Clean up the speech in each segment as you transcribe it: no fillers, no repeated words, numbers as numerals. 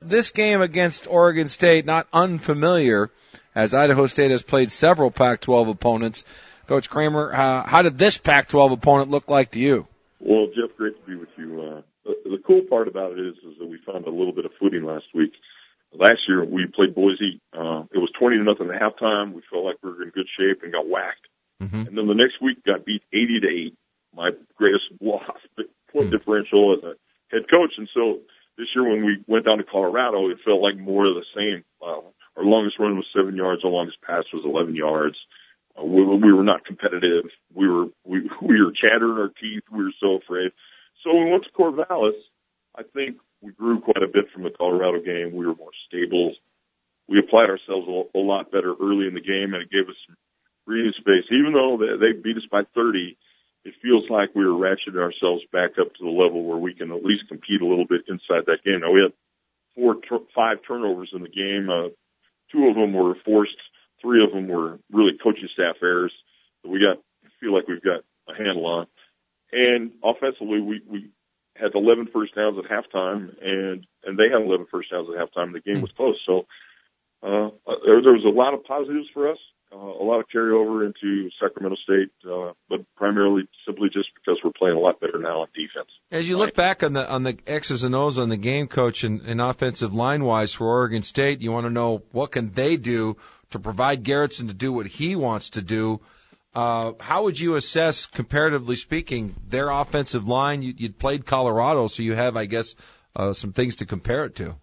this game against Oregon State not unfamiliar, as Idaho State has played several Pac-12 opponents. Coach Kramer, how did this Pac-12 opponent look like to you? Well, Jeff, great to be with you. The cool part about it is that we found a little bit of footing last week. Last year, we played Boise. It was 20-0 at halftime. We felt like we were in good shape and got whacked. Mm-hmm. And then the next week got beat 80-8, my greatest loss, point differential as a head coach. And so this year when we went down to Colorado, it felt like more of the same. Our longest run was 7 yards. Our longest pass was 11 yards. We were not competitive. We were chattering our teeth. We were so afraid. So when we went to Corvallis, I think we grew quite a bit from the Colorado game. We were more stable. We applied ourselves a lot better early in the game, and it gave us some breathing space. Even though they beat us by 30, it feels like we were ratcheting ourselves back up to the level where we can at least compete a little bit inside that game. Now, we had 5 turnovers in the game. 2 of them were forced. 3 of them were really coaching staff errors that I feel like we've got a handle on. And offensively, we had 11 first downs at halftime, and they had 11 first downs at halftime. The game was close. So there was a lot of positives for us, a lot of carryover into Sacramento State, but primarily simply just because we're playing a lot better now on defense. As you look back on the X's and O's on the game, Coach, and offensive line-wise for Oregon State, you want to know what can they do to provide Garrettson to do what he wants to do. How would you assess, comparatively speaking, their offensive line? You'd played Colorado, so you have, I guess, some things to compare it to.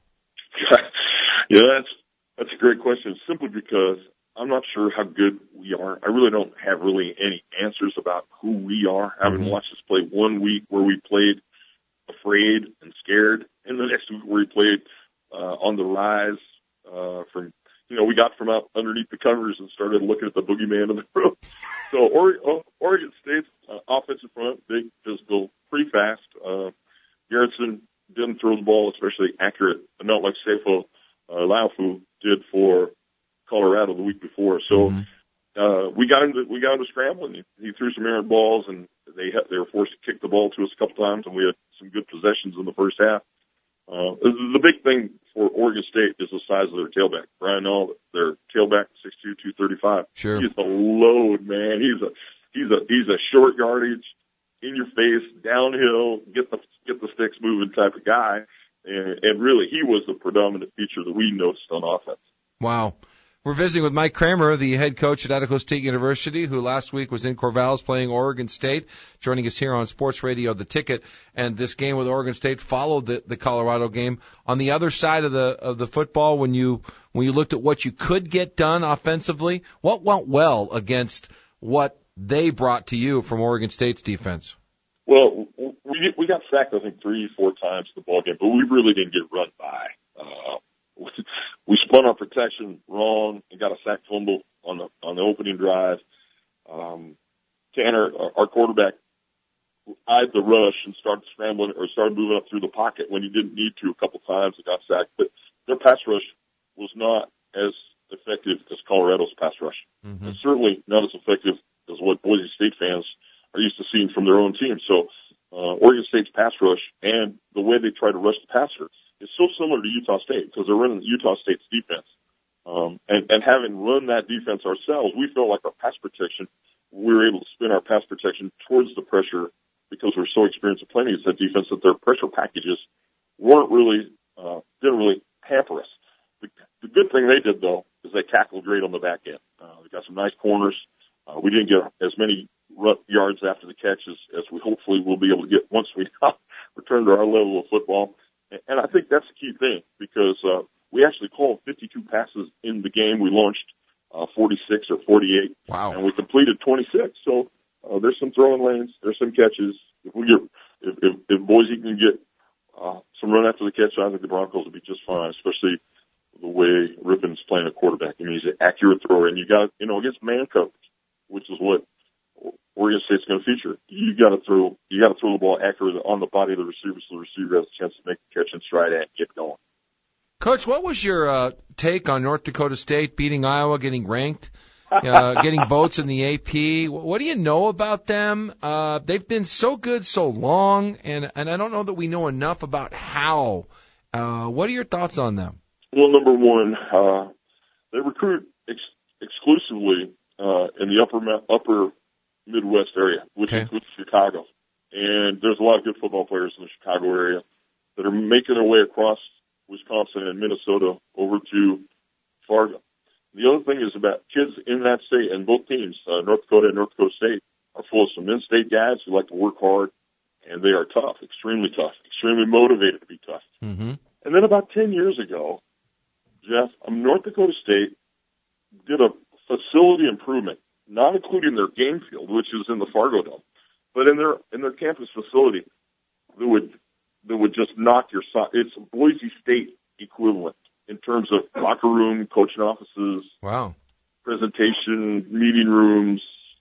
Yeah, that's a great question, simply because I'm not sure how good we are. I really don't have any answers about who we are. I haven't watched us play 1 week where we played afraid and scared, and the next week where we played on the rise we got from out underneath the covers and started looking at the boogeyman in the room. So Oregon State's offensive front, big, physical, pretty fast. Garrettson didn't throw the ball especially accurate, not like Sefo Laufu did for Colorado the week before. So we got him to scramble, and he threw some errant balls, and they were forced to kick the ball to us a couple times, and we had some good possessions in the first half. The big thing for Oregon State is the size of their tailback. Brian Null, their tailback, 6'2", 235. Sure. He's a load, man. He's a short yardage, in your face, downhill, get the sticks moving type of guy. And really, he was the predominant feature that we noticed on offense. Wow. We're visiting with Mike Kramer, the head coach at Idaho State University, who last week was in Corvallis playing Oregon State, joining us here on Sports Radio The Ticket. And this game with Oregon State followed the Colorado game. On the other side of the football, when you looked at what you could get done offensively, what went well against what they brought to you from Oregon State's defense? Well, we got sacked, I think, 3-4 times in the ball game, but we really didn't get run by. We spun our protection wrong and got a sack fumble on the opening drive. Tanner, our quarterback, eyed the rush and started scrambling or started moving up through the pocket when he didn't need to a couple times and got sacked. But their pass rush was not as effective as Colorado's pass rush. Mm-hmm. And certainly not as effective as what Boise State fans are used to seeing from their own team. So Oregon State's pass rush and the way they try to rush the passer is so similar to Utah State because they're running Utah State's defense. And having run that defense ourselves, we felt like our pass protection, we were able to spin our pass protection towards the pressure because we're so experienced at playing against that defense that their pressure packages didn't really hamper us. The good thing they did, though, is they tackled great on the back end. They got some nice corners. We didn't get as many yards after the catch as we hopefully will be able to get once we return to our level of football. And I think that's the key thing because we actually called 52 passes in the game. We launched 46 or 48. Wow. And we completed 26. So there's some throwing lanes, there's some catches. If Boise can get some run after the catch, I think the Broncos will be just fine, especially the way Rippon's playing a quarterback. I mean, he's an accurate thrower, and you got against man coverage, which is what Oregon State's going to feature. You got to throw the ball accurately on the body of the receiver, so the receiver has a chance to make the catch and stride and get going. Coach, what was your take on North Dakota State beating Iowa, getting ranked, getting votes in the AP? What do you know about them? They've been so good so long, and I don't know that we know enough about how What are your thoughts on them? Well, number one, they recruit exclusively in the upper Midwest area, which includes Chicago. And there's a lot of good football players in the Chicago area that are making their way across Wisconsin and Minnesota over to Fargo. The other thing is about kids in that state, and both teams, North Dakota and North Dakota State, are full of some in-state guys who like to work hard, and they are tough, extremely motivated to be tough. Mm-hmm. And then about 10 years ago, Jeff, North Dakota State did a facility improvement, not including their game field, which is in the Fargo Dome, but in their campus facility that would just knock your socks. It's Boise State equivalent in terms of locker room, coaching offices, wow, presentation, meeting rooms,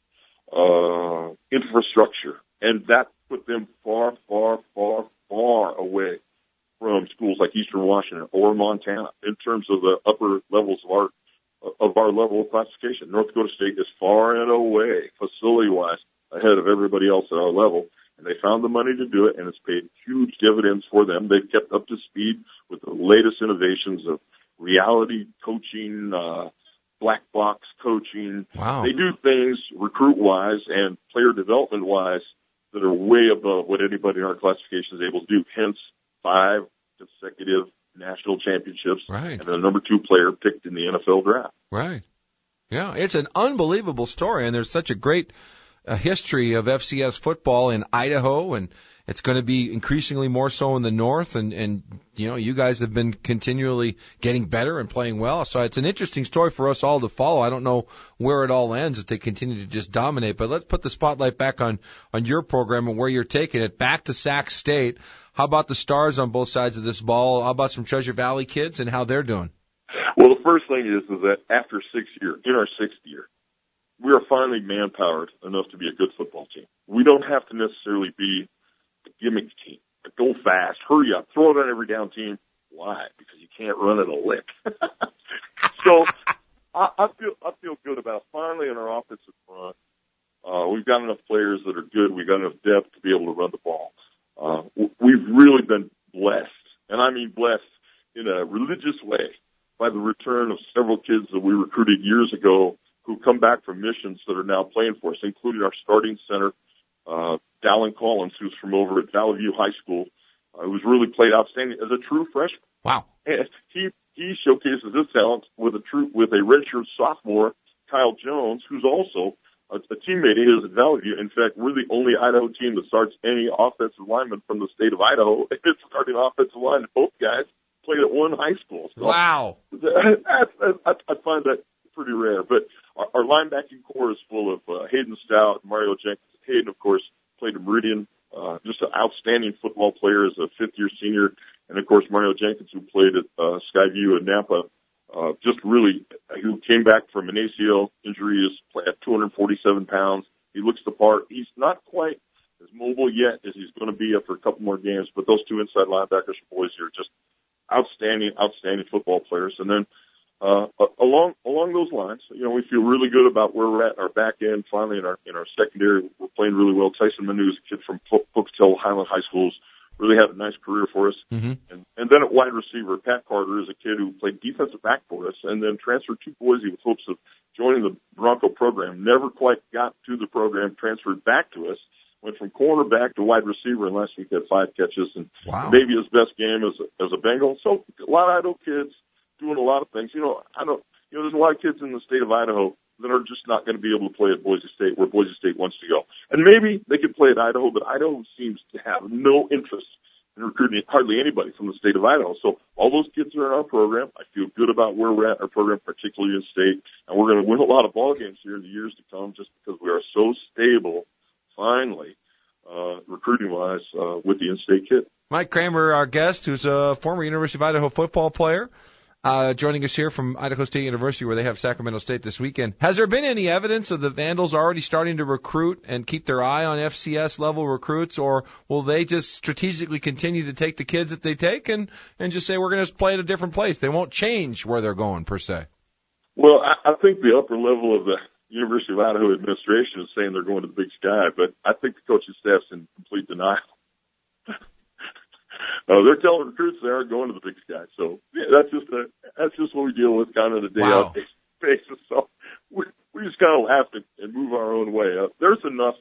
infrastructure, and that put them far, far, far, far away from schools like Eastern Washington or Montana in terms of the upper levels of our level of classification. North Dakota State is far and away, facility-wise, ahead of everybody else at our level. And they found the money to do it, and it's paid huge dividends for them. They've kept up to speed with the latest innovations of reality coaching, black box coaching. Wow. They do things recruit-wise and player development-wise that are way above what anybody in our classification is able to do, hence 5 consecutive national championships, right, and the number 2 player picked in the NFL draft. Right. Yeah, it's an unbelievable story, and there's such a great history of FCS football in Idaho, and it's going to be increasingly more so in the north, and you know, you guys have been continually getting better and playing well, so it's an interesting story for us all to follow. I don't know where it all ends if they continue to just dominate, but let's put the spotlight back on your program and where you're taking it, back to Sac State. How about the stars on both sides of this ball? How about some Treasure Valley kids and how they're doing? Well, the first thing is that after 6 years, in our 6th year, we are finally manpowered enough to be a good football team. We don't have to necessarily be a gimmick team. Go fast, hurry up, throw it on every down team. Why? Because you can't run it a lick. So I feel good about finally in our offensive front. We've got enough players that are good. We've got enough depth to be able to run the ball. We've really been blessed, and I mean blessed in a religious way, by the return of several kids that we recruited years ago who come back from missions that are now playing for us, including our starting center, Dallin Collins, who's from over at Valley View High School, who's really played outstanding as a true freshman. Wow. And he showcases his talent with a redshirt sophomore, Kyle Jones, who's also a teammate of his at Valley View. In fact, we're the only Idaho team that starts any offensive lineman from the state of Idaho. It's starting offensive line. Both guys played at one high school. So wow. I find that pretty rare. But our linebacking core is full of Hayden Stout, Mario Jenkins. Hayden, of course, played at Meridian, just an outstanding football player as a fifth-year senior. And, of course, Mario Jenkins, who played at Skyview and Napa, who came back from an ACL injury, is at 247 pounds. He looks the part. He's not quite as mobile yet as he's going to be after a couple more games, but those two inside linebackers for Boise are just outstanding football players. And then along those lines, we feel really good about where we're at. Our back end, finally, in our secondary, we're playing really well. Tyson Manu is a kid from Pocatello Highland High Schools. Really had a nice career for us. Mm-hmm. And then at wide receiver, Pat Carter is a kid who played defensive back for us and then transferred to Boise with hopes of joining the Bronco program. Never quite got to the program, transferred back to us, went from cornerback to wide receiver, and last week had 5 catches and maybe his best game as a Bengal. So a lot of Idaho kids doing a lot of things. There's a lot of kids in the state of Idaho that are just not going to be able to play at Boise State where Boise State wants to go. And maybe they could play at Idaho, but Idaho seems to have no interest in recruiting hardly anybody from the state of Idaho. So all those kids are in our program. I feel good about where we're at in our program, particularly in state. And we're going to win a lot of ball games here in the years to come just because we are so stable, finally, recruiting-wise, with the in-state kid. Mike Kramer, our guest, who's a former University of Idaho football player, joining us here from Idaho State University, where they have Sacramento State this weekend. Has there been any evidence of the Vandals already starting to recruit and keep their eye on FCS-level recruits, or will they just strategically continue to take the kids that they take and just say, we're going to play at a different place? They won't change where they're going, per se. Well, I think the upper level of the University of Idaho administration is saying they're going to the Big Sky, but I think the coaching staff's in complete denial. They're telling recruits they aren't going to the Big Sky. So yeah, that's just what we deal with kind of the day out basis. So we just kind of laugh and move our own way. There's enough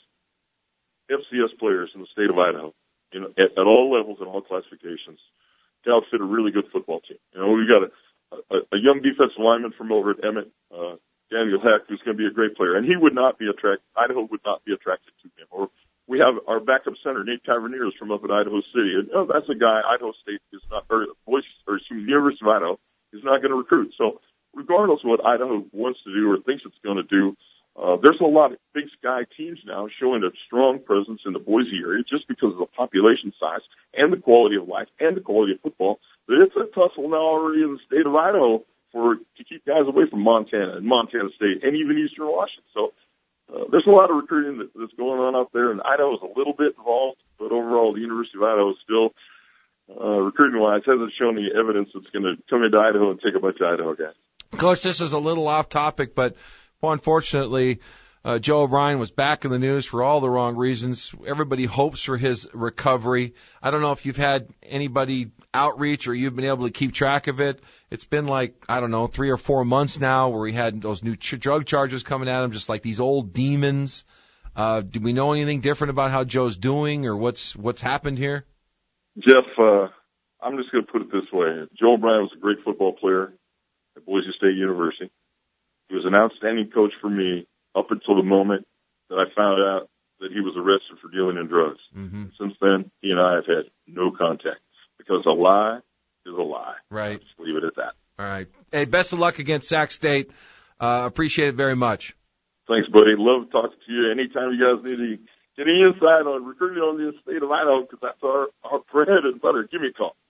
FCS players in the state of Idaho, at all levels and all classifications, to outfit a really good football team. We've got a young defensive lineman from over at Emmett, Daniel Heck, who's going to be a great player, and he would not be Idaho would not be attracted to him. Or we have our backup center, Nate Taverniers, from up at Idaho City, and that's a guy Idaho State is not, or University of Idaho is not going to recruit. So regardless of what Idaho wants to do or thinks it's going to do, there's a lot of Big Sky teams now showing a strong presence in the Boise area just because of the population size and the quality of life and the quality of football. But it's a tussle now already in the state of Idaho to keep guys away from Montana and Montana State and even Eastern Washington. So there's a lot of recruiting that's going on out there, and Idaho is a little bit involved, but overall the University of Idaho is still, recruiting-wise, hasn't shown any evidence that's going to come into Idaho and take a bunch of Idaho guys. Coach, this is a little off topic, but unfortunately, Joe O'Brien was back in the news for all the wrong reasons. Everybody hopes for his recovery. I don't know if you've had anybody outreach or you've been able to keep track of it. It's been 3 or 4 months now where we had those new drug charges coming at him, just like these old demons. Do we know anything different about how Joe's doing or what's happened here? Jeff, I'm just going to put it this way. Joe O'Brien was a great football player at Boise State University. He was an outstanding coach for me up until the moment that I found out that he was arrested for dealing in drugs. Mm-hmm. Since then, he and I have had no contact because a lie is a lie. Right. I'll just leave it at that. All right. Hey, best of luck against Sac State. Appreciate it very much. Thanks, buddy. Love talking to you. Anytime you guys need any insight on recruiting on the state of Idaho, because that's our bread and butter, give me a call.